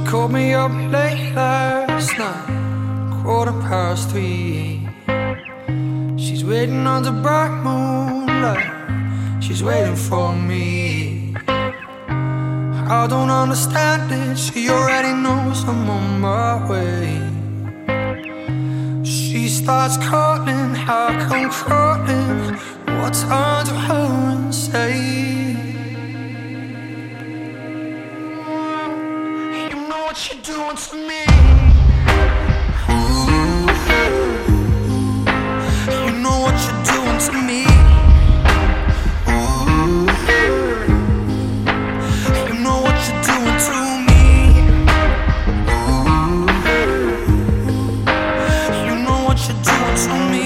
called me up late last night, 3:15. She's waiting under bright moonlight, she's waiting for me. I don't understand it, she already knows I'm on my way. She starts calling, I come crawling, I turn to her and say, you know what you're doing to me. Ooh, you know what you're doing to me. Ooh, you know what you're doing to me. Ooh, you know what you're doing to me.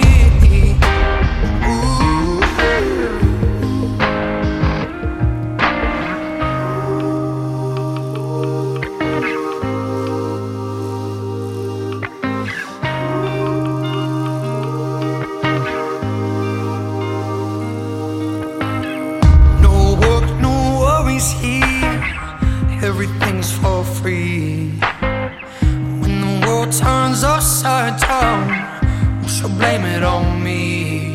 Here, everything's for free. When the world turns upside down, who shall blame it on me?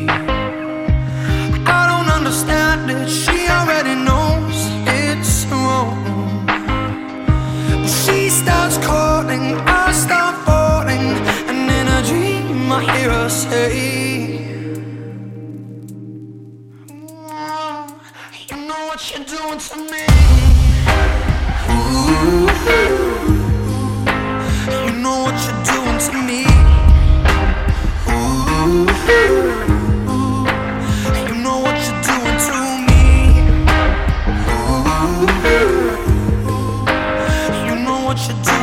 I don't understand it, she already knows it's wrong. She starts calling, I start falling, and in a dream I hear her say, what you're doing to me. Ooh, you know what you're doing to me. Ooh, you know what you're doing to me. Ooh, you know what you're doing.